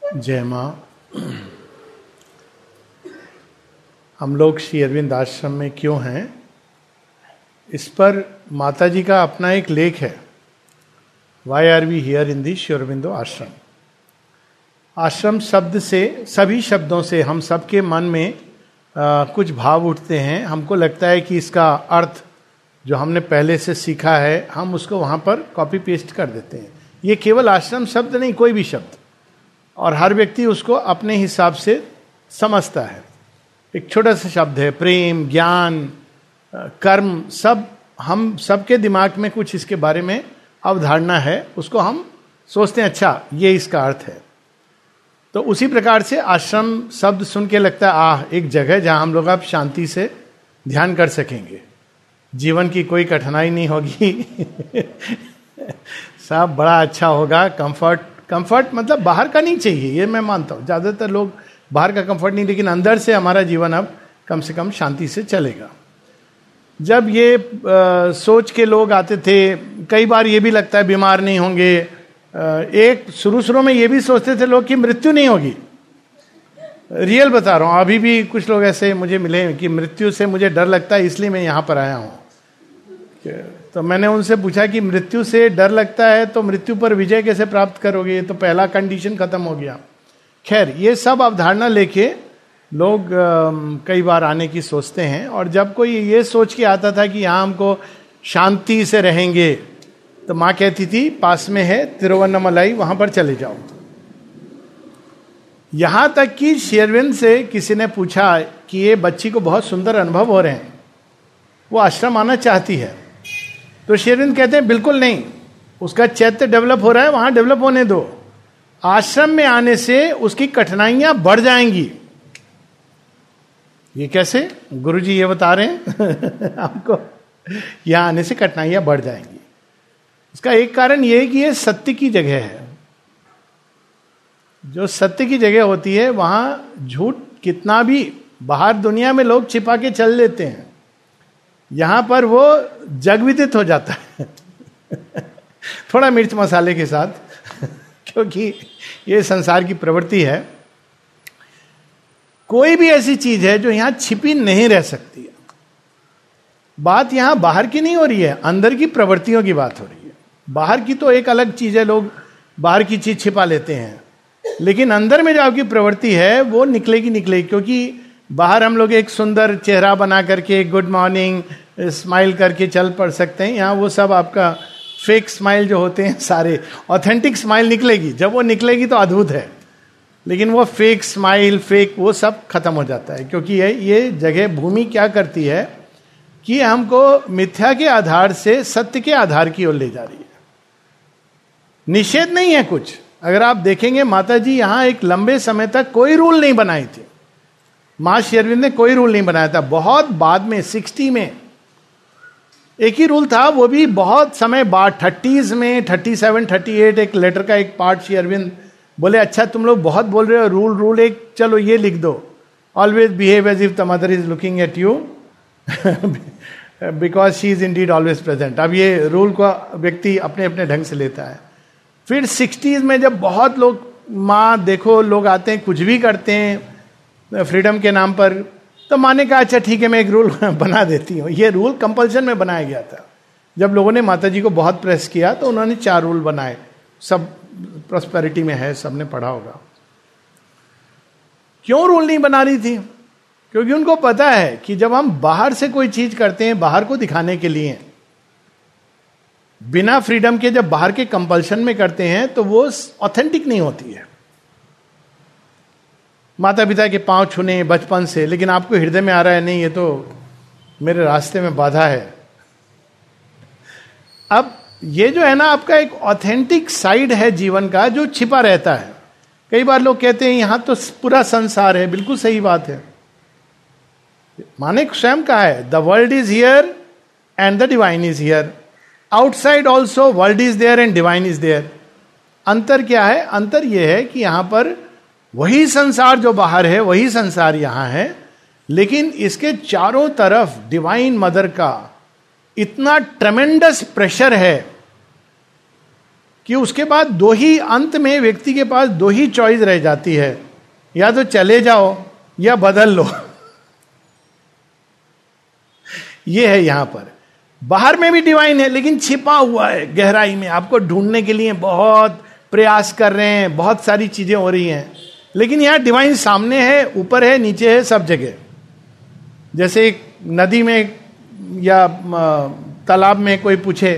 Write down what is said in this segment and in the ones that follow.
जय माँ। हम लोग श्री अरविंद आश्रम में क्यों हैं, इस पर माता जी का अपना एक लेख है, why are we here in the Shri Aurobindo Ashram. आश्रम शब्द से, सभी शब्दों से हम सबके मन में कुछ भाव उठते हैं। हमको लगता है कि इसका अर्थ जो हमने पहले से सीखा है हम उसको वहाँ पर कॉपी पेस्ट कर देते हैं। ये केवल आश्रम शब्द नहीं, कोई भी शब्द, और हर व्यक्ति उसको अपने हिसाब से समझता है। एक छोटा सा शब्द है प्रेम, ज्ञान, कर्म, सब हम सबके दिमाग में कुछ इसके बारे में अवधारणा है, उसको हम सोचते हैं अच्छा ये इसका अर्थ है। तो उसी प्रकार से आश्रम शब्द सुन के लगता है एक जगह जहां हम लोग अब शांति से ध्यान कर सकेंगे, जीवन की कोई कठिनाई नहीं होगी सब बड़ा अच्छा होगा। कंफर्ट मतलब बाहर का नहीं चाहिए, ये मैं मानता हूँ। ज्यादातर लोग बाहर का कंफर्ट नहीं, लेकिन अंदर से हमारा जीवन अब कम से कम शांति से चलेगा। जब ये सोच के लोग आते थे, कई बार ये भी लगता है बीमार नहीं होंगे। एक शुरू में ये भी सोचते थे लोग कि मृत्यु नहीं होगी। रियल बता रहा हूँ, अभी भी कुछ लोग ऐसे मुझे मिले कि मृत्यु से मुझे डर लगता है इसलिए मैं यहाँ पर आया हूँ। तो मैंने उनसे पूछा कि मृत्यु से डर लगता है तो मृत्यु पर विजय कैसे प्राप्त करोगे, ये तो पहला कंडीशन खत्म हो गया। खैर, ये सब अवधारणा लेके लोग कई बार आने की सोचते हैं। और जब कोई ये सोच के आता था कि यहाँ हमको शांति से रहेंगे, तो माँ कहती थी पास में है तिरुवन्नमलाई, वहां पर चले जाओ। यहां तक कि शेरविन से किसी ने पूछा कि ये बच्ची को बहुत सुंदर अनुभव हो रहे हैं, वो आश्रम आना चाहती है। तो शेरविन कहते हैं बिल्कुल नहीं, उसका चैत्य डेवलप हो रहा है, वहां डेवलप होने दो। आश्रम में आने से उसकी कठिनाइयां बढ़ जाएंगी। ये कैसे? गुरुजी ये बता रहे हैं आपको यहां आने से कठिनाइयां बढ़ जाएंगी। इसका एक कारण यह है कि ये सत्य की जगह है। जो सत्य की जगह होती है वहां झूठ कितना भी बाहर दुनिया में लोग छिपा के चल लेते हैं, यहां पर वो जग विदित हो जाता है थोड़ा मिर्च मसाले के साथ क्योंकि ये संसार की प्रवृत्ति है। कोई भी ऐसी चीज है जो यहां छिपी नहीं रह सकती है। बात यहां बाहर की नहीं हो रही है, अंदर की प्रवृत्तियों की बात हो रही है। बाहर की तो एक अलग चीज है, लोग बाहर की चीज छिपा लेते हैं, लेकिन अंदर में जो आपकी प्रवृत्ति है वो निकलेगी। क्योंकि बाहर हम लोग एक सुंदर चेहरा बना करके गुड मॉर्निंग स्माइल करके चल पड़ सकते हैं, यहाँ वो सब आपका फेक स्माइल जो होते हैं सारे, ऑथेंटिक स्माइल निकलेगी। जब वो निकलेगी तो अद्भुत है, लेकिन वो फेक स्माइल, फेक, वो सब खत्म हो जाता है। क्योंकि ये जगह भूमि क्या करती है कि हमको मिथ्या के आधार से सत्य के आधार की ओर ले जा रही है। निषेध नहीं है कुछ। अगर आप देखेंगे माता जी यहां एक लंबे समय तक कोई रूल नहीं बनाई थी। मां श्री अरविंद ने कोई रूल नहीं बनाया था। बहुत बाद में 60 में एक ही रूल था, वो भी बहुत समय बाद 30s में 37, 38 एक लेटर का एक पार्ट श्री अरविंद बोले अच्छा तुम लोग बहुत बोल रहे हो, रूल एक चलो ये लिख दो, always behave as if the mother is looking at you because she is indeed always present. अब ये रूल को व्यक्ति अपने अपने ढंग से लेता है। फिर 60s में जब बहुत लोग, माँ देखो लोग आते हैं कुछ भी करते हैं फ्रीडम के नाम पर, तो माँ ने कहा अच्छा ठीक है मैं एक रूल बना देती हूँ। ये रूल कंपल्शन में बनाया गया था। जब लोगों ने माता जी को बहुत प्रेस किया तो उन्होंने 4 रूल बनाए। सब प्रॉस्पेरिटी में है, सबने पढ़ा होगा। क्यों रूल नहीं बना रही थी? क्योंकि उनको पता है कि जब हम बाहर से कोई चीज करते हैं बाहर को दिखाने के लिए, बिना फ्रीडम के जब बाहर के कंपल्शन में करते हैं तो वो ऑथेंटिक नहीं होती है। माता पिता के पांव छूने बचपन से, लेकिन आपको हृदय में आ रहा है नहीं ये तो मेरे रास्ते में बाधा है। अब ये जो है ना आपका एक ऑथेंटिक साइड है जीवन का जो छिपा रहता है। कई बार लोग कहते हैं यहां तो पूरा संसार है, बिल्कुल सही बात है। माने स्वयं कहा है the world is here and the divine is here, outside also world is there and divine is there. अंतर क्या है? अंतर यह है कि यहां पर वही संसार जो बाहर है वही संसार यहां है, लेकिन इसके चारों तरफ डिवाइन मदर का इतना ट्रेमेंडस प्रेशर है कि उसके बाद दो ही, अंत में व्यक्ति के पास दो ही चॉइस रह जाती है, या तो चले जाओ या बदल लो। ये है यहां पर। बाहर में भी डिवाइन है, लेकिन छिपा हुआ है गहराई में, आपको ढूंढने के लिए बहुत प्रयास कर रहे हैं, बहुत सारी चीजें हो रही हैं, लेकिन यहां डिवाइन सामने है, ऊपर है, नीचे है, सब जगह। जैसे एक नदी में या तालाब में कोई पूछे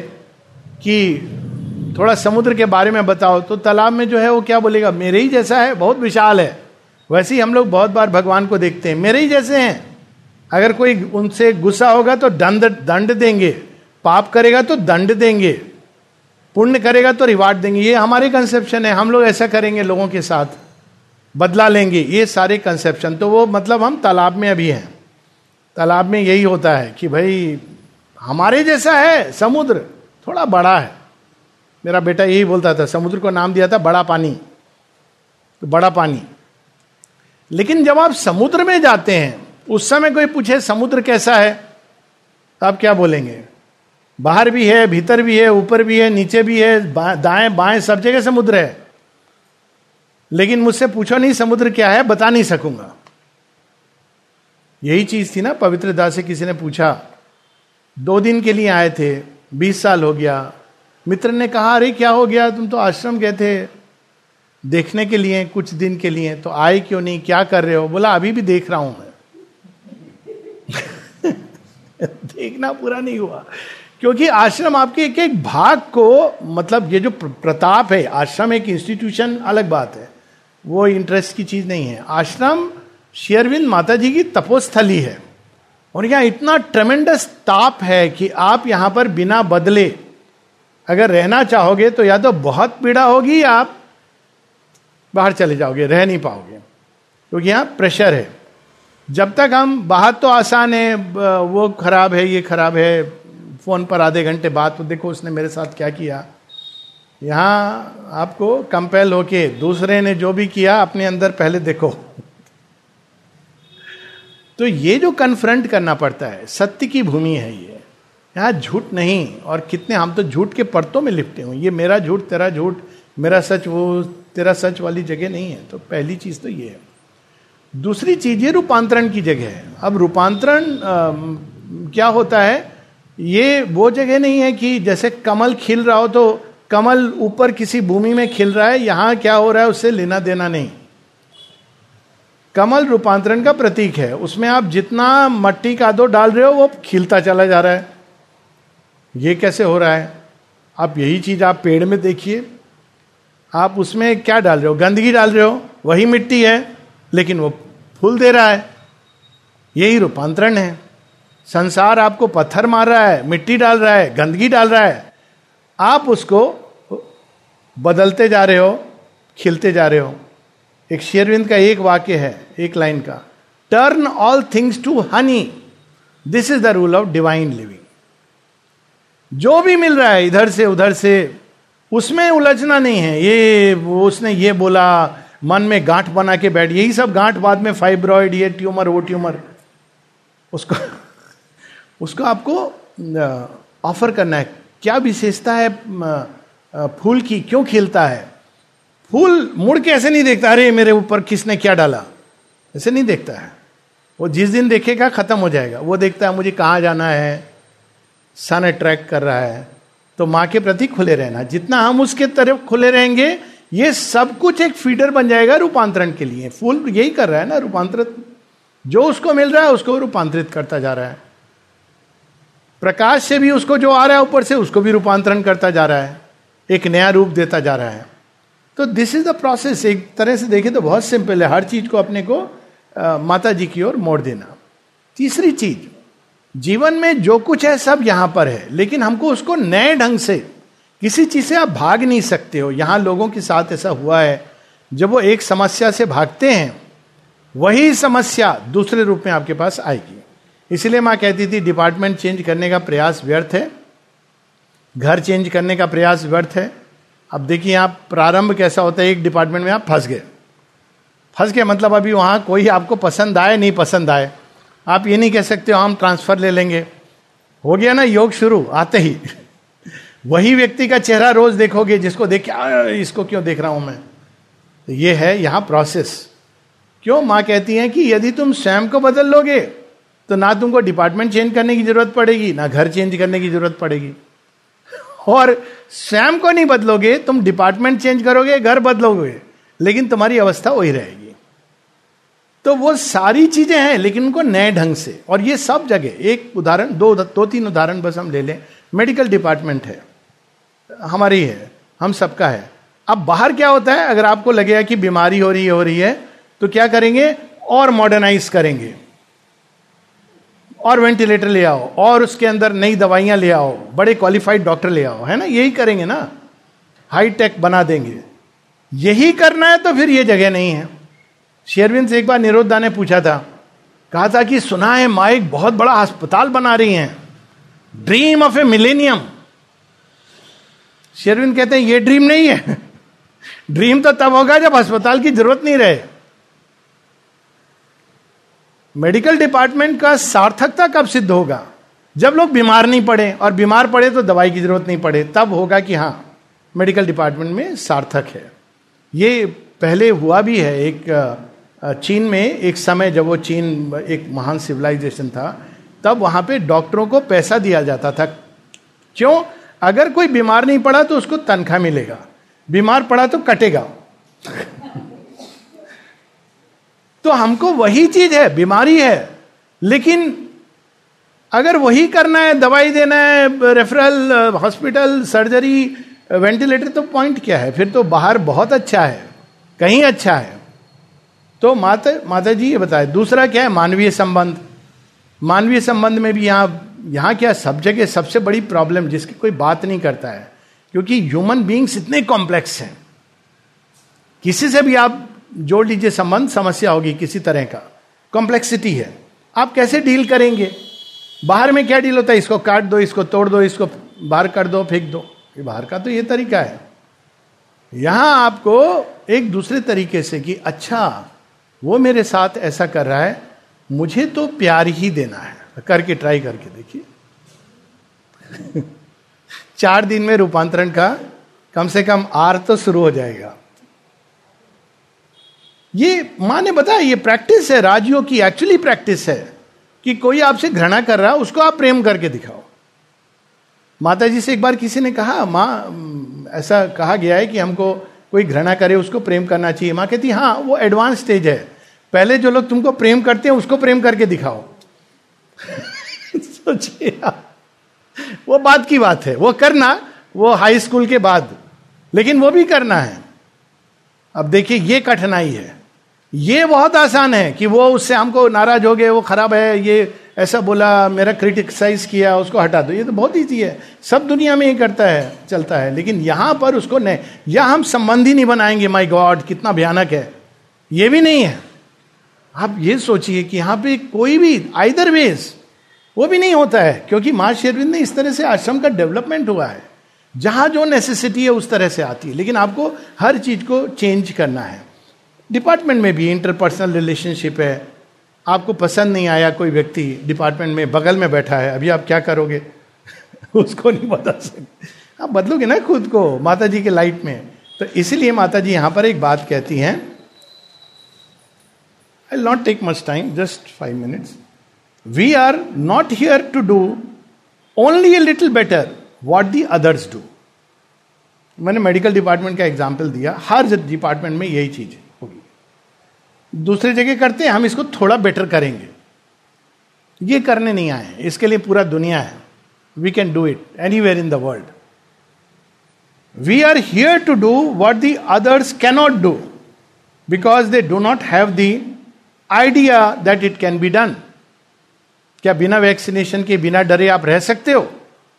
कि थोड़ा समुद्र के बारे में बताओ, तो तालाब में जो है वो क्या बोलेगा, मेरे ही जैसा है, बहुत विशाल है। वैसे ही हम लोग बहुत बार भगवान को देखते हैं, मेरे ही जैसे हैं। अगर कोई उनसे गुस्सा होगा तो दंड देंगे, पाप करेगा तो दंड देंगे, पुण्य करेगा तो रिवार्ड देंगे। ये हमारे कंसेप्शन है, हम लोग ऐसा करेंगे, लोगों के साथ बदला लेंगे, ये सारे कंसेप्शन। तो वो मतलब हम तालाब में अभी हैं। तालाब में यही होता है कि भाई हमारे जैसा है, समुद्र थोड़ा बड़ा है। मेरा बेटा यही बोलता था, समुद्र को नाम दिया था बड़ा पानी, तो बड़ा पानी। लेकिन जब आप समुद्र में जाते हैं, उस समय कोई पूछे समुद्र कैसा है, तो आप क्या बोलेंगे, बाहर भी है, भीतर भी है, ऊपर भी है, नीचे भी है, दाएं बाएं सब जगह समुद्र है। लेकिन मुझसे पूछो नहीं समुद्र क्या है, बता नहीं सकूंगा। यही चीज थी ना, पवित्र दास से किसी ने पूछा, 2 दिन के लिए आए थे, 20 साल हो गया। मित्र ने कहा, अरे क्या हो गया, तुम तो आश्रम गए थे देखने के लिए कुछ दिन के लिए, तो आए क्यों नहीं, क्या कर रहे हो? बोला अभी भी देख रहा हूं मैं। देखना पूरा नहीं हुआ, क्योंकि आश्रम आपके एक एक भाग को, मतलब ये जो प्रताप है, आश्रम एक इंस्टीट्यूशन अलग बात है, वो इंटरेस्ट की चीज नहीं है। आश्रम श्री अरविंद माता जी की तपोस्थली है, और यहाँ इतना ट्रेमेंडस ताप है कि आप यहां पर बिना बदले अगर रहना चाहोगे तो या तो बहुत पीड़ा होगी, या आप बाहर चले जाओगे, रह नहीं पाओगे, क्योंकि यहाँ प्रेशर है। जब तक हम बाहर तो आसान है, वो खराब है, ये खराब है, फोन पर आधे घंटे बात, तो देखो उसने मेरे साथ क्या किया। यहां आपको कंपेल होके दूसरे ने जो भी किया अपने अंदर पहले देखो। तो ये जो कन्फ्रंट करना पड़ता है, सत्य की भूमि है ये, यहां झूठ नहीं। और कितने हम तो झूठ के परतों में लिपटे हुए, ये मेरा झूठ तेरा झूठ, मेरा सच वो तेरा सच वाली जगह नहीं है। तो पहली चीज तो ये है। दूसरी चीज ये रूपांतरण की जगह है। अब रूपांतरण क्या होता है, ये वो जगह नहीं है कि जैसे कमल खिल रहा हो तो कमल ऊपर किसी भूमि में खिल रहा है, यहां क्या हो रहा है उससे लेना देना नहीं। कमल रूपांतरण का प्रतीक है, उसमें आप जितना मट्टी का दो डाल रहे हो वो खिलता चला जा रहा है। ये कैसे हो रहा है? आप यही चीज आप पेड़ में देखिए, आप उसमें क्या डाल रहे हो, गंदगी डाल रहे हो, वही मिट्टी है लेकिन वो फूल दे रहा है। यही रूपांतरण है। संसार आपको पत्थर मार रहा है, मिट्टी डाल रहा है, गंदगी डाल रहा है, आप उसको बदलते जा रहे हो, खिलते जा रहे हो। एक श्री अरविंद का एक वाक्य है, एक लाइन का, turn all things to honey, this is the rule of divine living. जो भी मिल रहा है इधर से उधर से, उसमें उलझना नहीं है। ये उसने ये बोला, मन में गांठ बना के बैठ, यही सब गांठ बाद में फाइब्रॉइड, ये ट्यूमर वो ट्यूमर, उसको आपको ऑफर करना है। क्या विशेषता है फूल की, क्यों खिलता है? फूल मुड़ के ऐसे नहीं देखता, अरे मेरे ऊपर किसने क्या डाला, ऐसे नहीं देखता है। वो जिस दिन देखेगा खत्म हो जाएगा। वो देखता है मुझे कहाँ जाना है, सन अट्रैक्ट कर रहा है, तो माँ के प्रति खुले रहना। जितना हम उसके तरफ खुले रहेंगे, ये सब कुछ एक फीडर बन जाएगा रूपांतरण के लिए। फूल यही कर रहा है ना, रूपांतरित, जो उसको मिल रहा है उसको रूपांतरित करता जा रहा है। प्रकाश से भी उसको जो आ रहा है ऊपर से, उसको भी रूपांतरण करता जा रहा है, एक नया रूप देता जा रहा है। तो दिस इज द प्रोसेस। एक तरह से देखें तो बहुत सिंपल है, हर चीज को अपने को माता जी की ओर मोड़ देना। तीसरी चीज, जीवन में जो कुछ है सब यहां पर है, लेकिन हमको उसको नए ढंग से, किसी चीज से आप भाग नहीं सकते हो। यहां लोगों के साथ ऐसा हुआ है, जब वो एक समस्या से भागते हैं, वही समस्या दूसरे रूप में आपके पास आएगी। इसलिए मां कहती थी डिपार्टमेंट चेंज करने का प्रयास व्यर्थ है, घर चेंज करने का प्रयास व्यर्थ है। अब देखिए आप प्रारंभ कैसा होता है, एक डिपार्टमेंट में आप फंस गए मतलब अभी वहां कोई आपको पसंद आए नहीं पसंद आए, आप ये नहीं कह सकते हो हम ट्रांसफर ले लेंगे। हो गया ना योग शुरू आते ही। वही व्यक्ति का चेहरा रोज देखोगे जिसको देख के इसको क्यों देख रहा हूं मैं. तो ये है यहां प्रोसेस. क्यों मां कहती है कि यदि तुम स्वयं को बदल लोगे तो ना तुमको डिपार्टमेंट चेंज करने की जरूरत पड़ेगी, ना घर चेंज करने की जरूरत पड़ेगी. और स्वयं को नहीं बदलोगे, तुम डिपार्टमेंट चेंज करोगे, घर बदलोगे, लेकिन तुम्हारी अवस्था वही रहेगी. तो वो सारी चीजें हैं, लेकिन उनको नए ढंग से. और ये सब जगह, एक उदाहरण, दो तीन उदाहरण बस हम ले लें. मेडिकल डिपार्टमेंट है, हमारी है, हम सबका है. अब बाहर क्या होता है, अगर आपको लगेगा कि बीमारी हो रही है तो क्या करेंगे, और मॉडर्नाइज करेंगे, और वेंटिलेटर ले आओ, और उसके अंदर नई दवाइयां ले आओ, बड़े क्वालिफाइड डॉक्टर ले आओ, है ना, यही करेंगे ना, हाई टेक बना देंगे. यही करना है तो फिर ये जगह नहीं है. श्री अरविंद से एक बार निरोधा ने पूछा था, कहा था कि सुना है माँ एक बहुत बड़ा अस्पताल बना रही हैं, dream of a millennium. Shri Aurobindo कहते हैं ये ड्रीम नहीं है. ड्रीम तो तब होगा जब अस्पताल की जरूरत नहीं रहे. मेडिकल डिपार्टमेंट का सार्थकता कब सिद्ध होगा, जब लोग बीमार नहीं पड़े, और बीमार पड़े तो दवाई की जरूरत नहीं पड़े, तब होगा कि हाँ मेडिकल डिपार्टमेंट में सार्थक है. ये पहले हुआ भी है. एक चीन में एक समय, जब वो चीन एक महान सिविलाइजेशन था, तब वहां पे डॉक्टरों को पैसा दिया जाता था. क्यों, अगर कोई बीमार नहीं पड़ा तो उसको तनख्वाह मिलेगा, बीमार पड़ा तो कटेगा. तो हमको वही चीज है, बीमारी है, लेकिन अगर वही करना है, दवाई देना है, रेफरल, हॉस्पिटल, सर्जरी, वेंटिलेटर, तो पॉइंट क्या है. फिर तो बाहर बहुत अच्छा है, कहीं अच्छा है. तो माता जी ये बताए. दूसरा क्या है, मानवीय संबंध. मानवीय संबंध में भी यहाँ क्या, सब जगह सबसे बड़ी प्रॉब्लम जिसकी कोई बात नहीं करता है, क्योंकि ह्यूमन बीइंग्स इतने कॉम्प्लेक्स हैं. किसी से भी आप जोड़ लीजिए संबंध, समस्या होगी किसी तरह का, कॉम्प्लेक्सिटी है. आप कैसे डील करेंगे. बाहर में क्या डील होता है, इसको काट दो, इसको तोड़ दो, इसको बाहर कर दो, फेंक दो. ये बाहर का तो ये तरीका है. यहां आपको एक दूसरे तरीके से कि अच्छा वो मेरे साथ ऐसा कर रहा है, मुझे तो प्यार ही देना है. करके ट्राई करके देखिए. 4 दिन में रूपांतरण का कम से कम आर तो शुरू हो जाएगा. ये मां ने बताया, ये प्रैक्टिस है, राजयोग की एक्चुअली प्रैक्टिस है. कि कोई आपसे घृणा कर रहा है, उसको आप प्रेम करके दिखाओ. माता जी से एक बार किसी ने कहा, माँ ऐसा कहा गया है कि हमको कोई घृणा करे उसको प्रेम करना चाहिए. माँ कहती हाँ, वो एडवांस स्टेज है, पहले जो लोग तुमको प्रेम करते हैं उसको प्रेम करके दिखाओ. सोचिए वो बात की बात है, वो करना, वो हाई स्कूल के बाद, लेकिन वो भी करना है. अब देखिए ये कठिनाई है. ये बहुत आसान है कि वो उससे हमको नाराज हो गए, वो खराब है, ये ऐसा बोला, मेरा क्रिटिसाइज किया, उसको हटा दो. ये तो बहुत ईजी है, सब दुनिया में ही करता है, चलता है. लेकिन यहां पर उसको नहीं, या हम संबंध ही नहीं बनाएंगे, माय गॉड कितना भयानक है. ये भी नहीं है. आप ये सोचिए कि यहां पे कोई भी आइदर वेज वो भी नहीं होता है, क्योंकि मां श्री अरविंद ने इस तरह से आश्रम का डेवलपमेंट हुआ है, जहां जो नेसेसिटी है उस तरह से आती है. लेकिन आपको हर चीज को चेंज करना है. डिपार्टमेंट में भी इंटरपर्सनल रिलेशनशिप है. आपको पसंद नहीं आया कोई व्यक्ति डिपार्टमेंट में बगल में बैठा है, अभी आप क्या करोगे? उसको नहीं बदल सकते. आप बदलोगे ना खुद को माता जी के लाइट में. तो इसीलिए माता जी यहां पर एक बात कहती हैं. I will not take much time, just 5 minutes. We are not here to do only a little better what the others do. मैंने मेडिकल डिपार्टमेंट का एग्जाम्पल दिया, हर डिपार्टमेंट में यही चीज होगी. दूसरी जगह करते हैं, हम इसको थोड़ा बेटर करेंगे. ये करने नहीं आए, इसके लिए पूरा दुनिया है. We can do it anywhere in the world. We are here to do what the others cannot do because they do not have the idea that it can be done. क्या बिना वैक्सीनेशन के, बिना डरे आप रह सकते हो?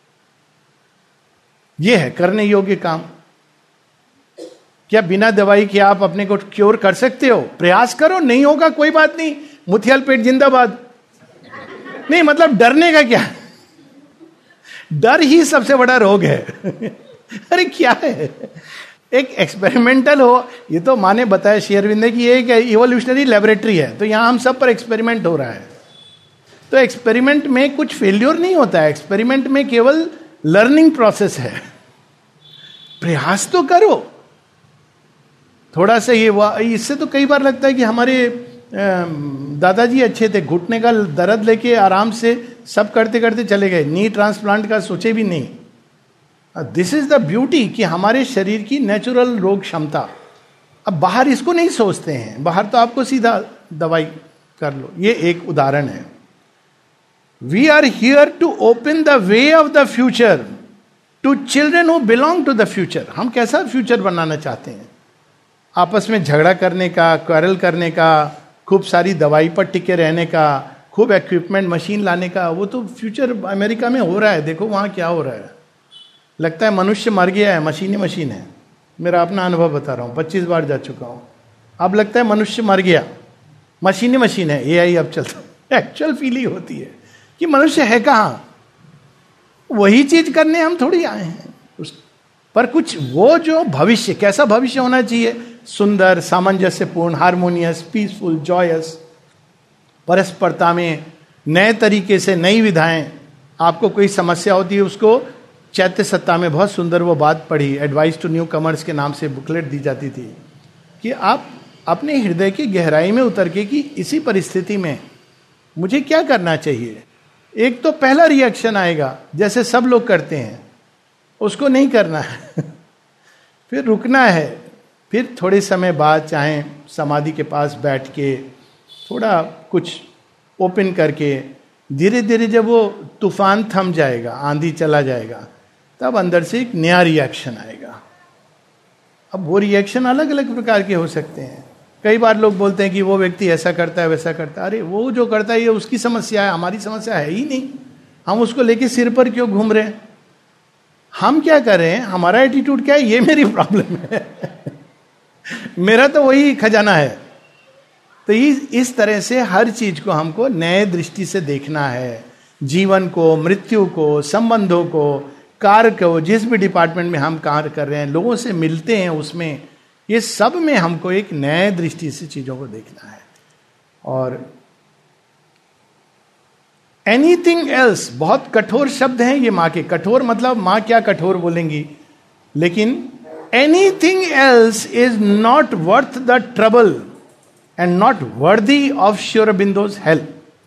यह है करने योग्य काम. क्या बिना दवाई के आप अपने को क्योर कर सकते हो? प्रयास करो, नहीं होगा कोई बात नहीं, मुथियाल पेट जिंदाबाद. नहीं मतलब डरने का क्या, डर ही सबसे बड़ा रोग है. अरे क्या है, एक एक्सपेरिमेंटल हो. ये तो माँ ने बताया श्री अरविंद की एक इवोल्यूशनरी लेबोरेटरी है, तो यहां हम सब पर एक्सपेरिमेंट हो रहा है. तो एक्सपेरिमेंट में कुछ फेल्योर नहीं होता है, एक्सपेरिमेंट में केवल लर्निंग प्रोसेस है. प्रयास तो करो थोड़ा सा। ये इससे तो कई बार लगता है कि हमारे दादाजी अच्छे थे, घुटने का दर्द लेके आराम से सब करते करते चले गए, नी ट्रांसप्लांट का सोचे भी नहीं। दिस इज द ब्यूटी कि हमारे शरीर की नेचुरल रोग क्षमता। अब बाहर इसको नहीं सोचते हैं, बाहर तो आपको सीधा दवाई कर लो। ये एक उदाहरण है। We are here to open the way of the future to children who belong to the future. हम कैसा फ्यूचर बनाना चाहते हैं? आपस में झगड़ा करने का, क्वारल करने का, खूब सारी दवाई पर टिके रहने का, खूब इक्विपमेंट मशीन लाने का। वो तो फ्यूचर अमेरिका में हो रहा है, देखो वहां क्या हो रहा है। लगता है मनुष्य मर गया है, मशीन ही मशीन है। मेरा अपना अनुभव बता रहा हूँ, 25 बार जा चुका हूँ। अब लगता है मनुष्य मर गया, मशीन ही मशीन है, एआई अब चलता है। एक्चुअल फीलिंग होती है कि मनुष्य है कहाँ, वही चीज करने हम थोड़ी आए हैं पर कुछ वो जो भविष्य, कैसा भविष्य होना चाहिए? सुंदर, सामंजस्यपूर्ण, हार्मोनियस, पीसफुल, जॉयस, परस्परता में नए तरीके से नई विधाएं। आपको कोई समस्या होती है, उसको चैत्य सत्ता में बहुत सुंदर वो बात पढ़ी, एडवाइस टू न्यू कमर्स के नाम से बुकलेट दी जाती थी कि आप अपने हृदय की गहराई में उतर के कि इसी परिस्थिति में मुझे क्या करना चाहिए। एक तो पहला रिएक्शन आएगा जैसे सब लोग करते हैं, उसको नहीं करना है फिर रुकना है, फिर थोड़े समय बाद चाहे समाधि के पास बैठ के थोड़ा कुछ ओपन करके धीरे धीरे जब वो तूफान थम जाएगा, आंधी चला जाएगा, तब अंदर से एक नया रिएक्शन आएगा। अब वो रिएक्शन अलग अलग प्रकार के हो सकते हैं। कई बार लोग बोलते हैं कि वो व्यक्ति ऐसा करता है वैसा करता है। अरे वो जो करता है ये उसकी समस्या है, हमारी समस्या है ही नहीं। हम उसको लेके सिर पर क्यों घूम रहे हैं? हम क्या कर रहे हैं, हमारा एटीट्यूड क्या है, ये मेरी प्रॉब्लम है मेरा तो वही खजाना है। तो इस तरह से हर चीज को हमको नए दृष्टि से देखना है। जीवन को, मृत्यु को, संबंधों को, कार्य को, जिस भी डिपार्टमेंट में हम कार्य कर रहे हैं, लोगों से मिलते हैं, उसमें ये सब में हमको एक नए दृष्टि से चीजों को देखना है। और एनीथिंग एल्स, बहुत कठोर शब्द हैं ये माँ के। कठोर मतलब माँ क्या कठोर बोलेंगी, लेकिन anything else is not worth the trouble and not worthy of Shri Aurobindo's help.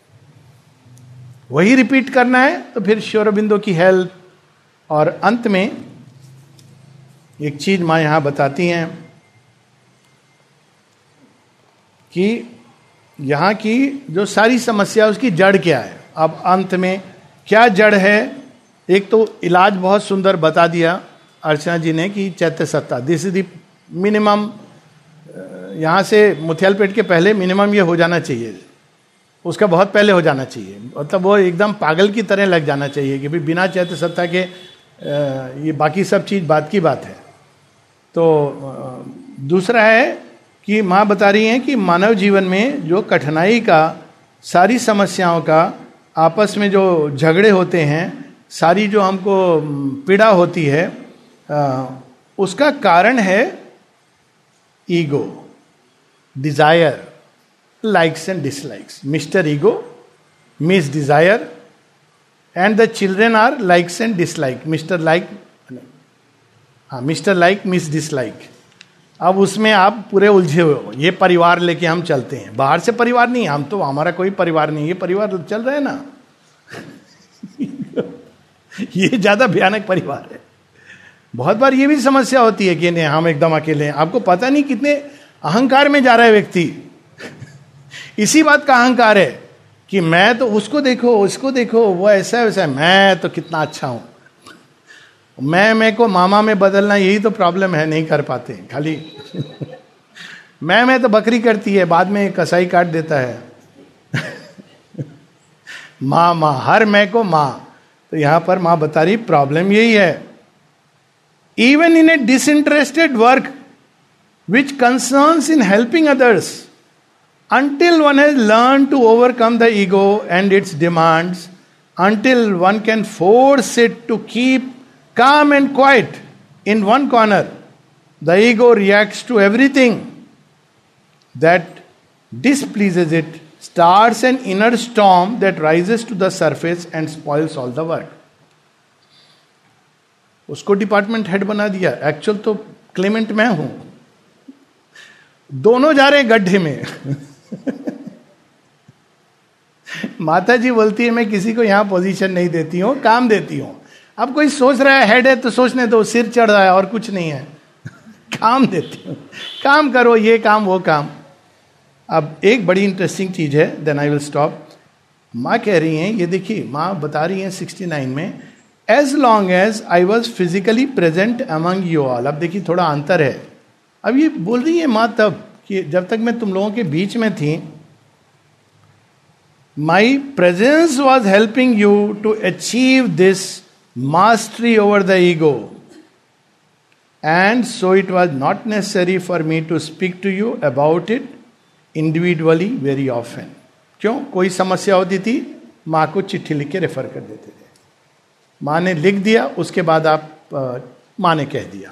वही रिपीट करना है तो फिर श्री अरबिंदो की हेल्प। और अंत में एक चीज माँ यहां बताती हैं कि यहां की जो सारी समस्या उसकी जड़ क्या है। अब अंत में क्या जड़ है, एक तो इलाज बहुत सुंदर बता दिया अर्चना जी ने कि चैत्य सत्ता, दिस इज द मिनिमम। यहां से मुथियालपेट के पहले मिनिमम ये हो जाना चाहिए, उसका बहुत पहले हो जाना चाहिए। मतलब वो एकदम पागल की तरह लग जाना चाहिए कि भाई बिना चैत्य सत्ता के ये बाकी सब चीज बात की बात है। तो दूसरा है कि माँ बता रही हैं कि मानव जीवन में जो कठिनाई का, सारी समस्याओं का, आपस में जो झगड़े होते हैं, सारी जो हमको पीड़ा होती है, उसका कारण है ego, desire, likes and dislikes. Mr. Ego, Miss Desire, and the children are likes and dislike. Mr. Like, Mr. Like, Miss Dislike. अब उसमें आप पूरे उलझे हुए हो। ये परिवार लेके हम चलते हैं, बाहर से परिवार नहीं, हम तो, हमारा कोई परिवार नहीं, ये परिवार चल रहा है ना ये ज्यादा भयानक परिवार है। बहुत बार ये भी समस्या होती है कि नहीं हम एकदम अकेले हैं। आपको पता नहीं कितने अहंकार में जा रहा है व्यक्ति इसी बात का अहंकार है कि मैं तो, उसको देखो, उसको देखो, वो ऐसा है वैसा है, मैं तो कितना अच्छा हूं। मैं को मामा में बदलना, यही तो प्रॉब्लम है, नहीं कर पाते खाली मैं तो बकरी करती है, बाद में कसाई काट देता है माँ, हर मैं को माँ। तो यहां पर माँ बता रही प्रॉब्लम यही है। Even in a disinterested work which concerns in helping others, until one has learned to overcome the ego and its demands, until one can force it to keep calm and quiet in one corner, the ego reacts to everything that displeases it, starts an inner storm that rises to the surface and spoils all the work. उसको department head बना दिया, actual तो Clement मैं हूं, दोनों जा रहे हैं गड्ढे में। माता जी बोलती है मैं किसी को यहां पोजीशन नहीं देती हूं, काम देती हूं। अब कोई सोच रहा है हेड है तो सोचने दो, सिर चढ़ रहा है और कुछ नहीं है। काम देती हूं, काम करो, ये काम वो काम। अब एक बड़ी इंटरेस्टिंग चीज है, देन आई विल स्टॉप। माँ कह रही हैं, ये देखिए माँ बता रही हैं 69 में, as long as I was physically present among you all. अब देखिए थोड़ा अंतर है। अब ये बोल रही है माँ तब कि जब तक मैं तुम लोगों के बीच में थी, my presence was helping you to achieve this mastery over the ego, and so it was not necessary for me to speak to you about it individually very often. क्यों? कोई समस्या होती थी, माँ को चिट्ठी लिख के रेफर कर देते थे, माँ ने लिख दिया, उसके बाद आप माँ ने कह दिया।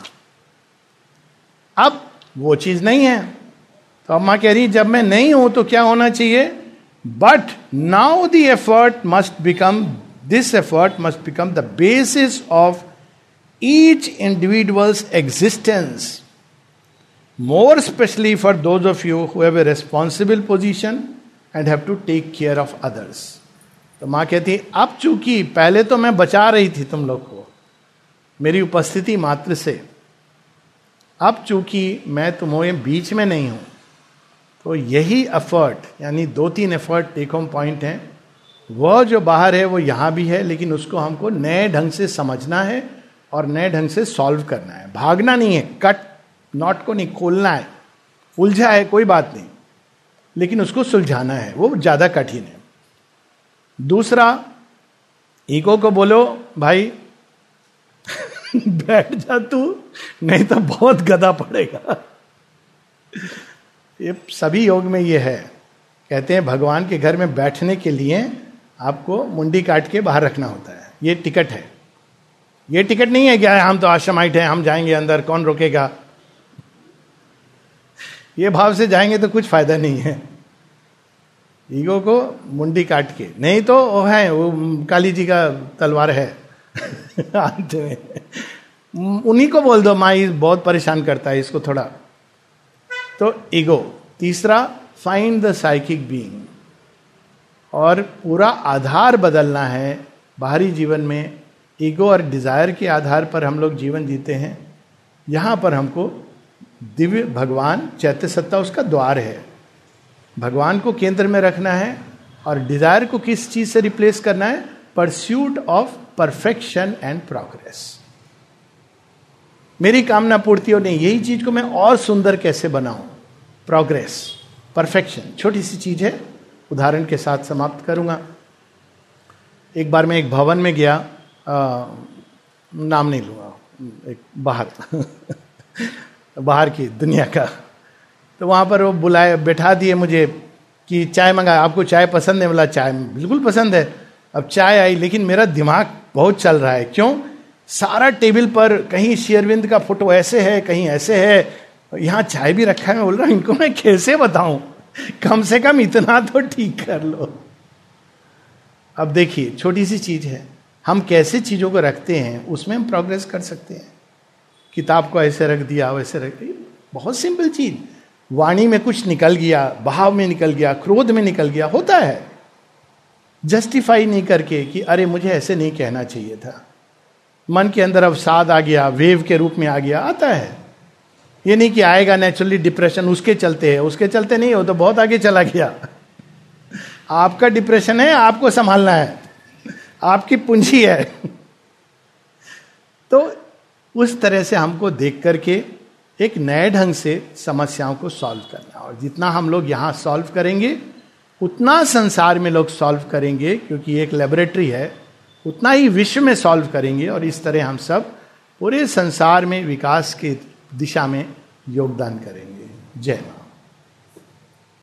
अब वो चीज नहीं है, तो अब माँ कह रही जब मैं नहीं हूं तो क्या होना चाहिए? But now the effort must become, this effort must become the basis of each individual's existence, more especially for those of you who have a responsible position and have to take care of others. तो माँ कहती अब चूंकि पहले तो मैं बचा रही थी तुम लोग को मेरी उपस्थिति मात्र से, अब चूंकि मैं तुम्हारे बीच में नहीं हूं, तो यही एफर्ट, यानी 2-3 एफर्ट टेक होम पॉइंट है। वह जो बाहर है वो यहां भी है, लेकिन उसको हमको नए ढंग से समझना है और नए ढंग से सॉल्व करना है। भागना नहीं है, कट नॉट को नहीं खोलना है। उलझा है कोई बात नहीं, लेकिन उसको सुलझाना है, वो ज्यादा कठिन है। दूसरा, ईगो को बोलो भाई बैठ जा तू, नहीं तो बहुत गधा पड़ेगा। ये सभी योग में ये है। कहते हैं भगवान के घर में बैठने के लिए आपको मुंडी काट के बाहर रखना होता है, ये टिकट है। ये टिकट नहीं है क्या हम तो आश्रमाइट हैं, हम जाएंगे अंदर, कौन रोकेगा। ये भाव से जाएंगे तो कुछ फायदा नहीं है। ईगो को मुंडी काट के, नहीं तो वो है, वो काली जी का तलवार है अंत में, उन्हीं को बोल दो माँ बहुत परेशान करता है इसको थोड़ा। तो ईगो। तीसरा, फाइंड द साइकिक बीइंग, और पूरा आधार बदलना है बाहरी जीवन में। ईगो और डिजायर के आधार पर हम लोग जीवन जीते हैं। यहां पर हमको दिव्य भगवान चैत्य सत्ता उसका द्वार है, भगवान को केंद्र में रखना है, और डिजायर को किस चीज से रिप्लेस करना है? Pursuit of perfection and progress. मेरी कामना पूर्ति हो नहीं, यही चीज को मैं और सुंदर कैसे बनाऊं? प्रोग्रेस, परफेक्शन, छोटी सी चीज है, उदाहरण के साथ समाप्त करूंगा। एक बार मैं एक भवन में गया, नाम नहीं लूंगा, एक बाहर की दुनिया का। तो वहां पर वो बुलाए, बैठा दिए मुझे कि चाय मंगाए, आपको चाय पसंद है? बोला चाय बिल्कुल पसंद है। अब चाय आई, लेकिन मेरा दिमाग बहुत चल रहा है। क्यों? सारा टेबल पर कहीं शेरविंद का फोटो ऐसे है, कहीं ऐसे है, यहाँ चाय भी रखा है। मैं बोल रहा हूं इनको मैं कैसे बताऊं, कम से कम इतना तो ठीक कर लो। अब देखिए छोटी सी चीज है, हम कैसे चीजों को रखते हैं उसमें हम प्रोग्रेस कर सकते हैं। किताब को ऐसे रख दिया, वैसे रख दिया, बहुत सिंपल चीज। वाणी में कुछ निकल गया, भाव में निकल गया, क्रोध में निकल गया, होता है। जस्टिफाई नहीं करके कि अरे मुझे ऐसे नहीं कहना चाहिए था। मन के अंदर अवसाद आ गया, वेव के रूप में आ गया, आता है। ये नहीं कि आएगा नेचुरली डिप्रेशन उसके चलते है, उसके चलते नहीं हो तो बहुत आगे चला गया। आपका डिप्रेशन है, आपको संभालना है, आपकी पूंजी है। तो उस तरह से हमको देख करके एक नए ढंग से समस्याओं को सॉल्व करना, और जितना हम लोग यहाँ सॉल्व करेंगे उतना संसार में लोग सॉल्व करेंगे, क्योंकि एक लेबोरेटरी है, उतना ही विश्व में सॉल्व करेंगे। और इस तरह हम सब पूरे संसार में विकास की दिशा में योगदान करेंगे। जय मां।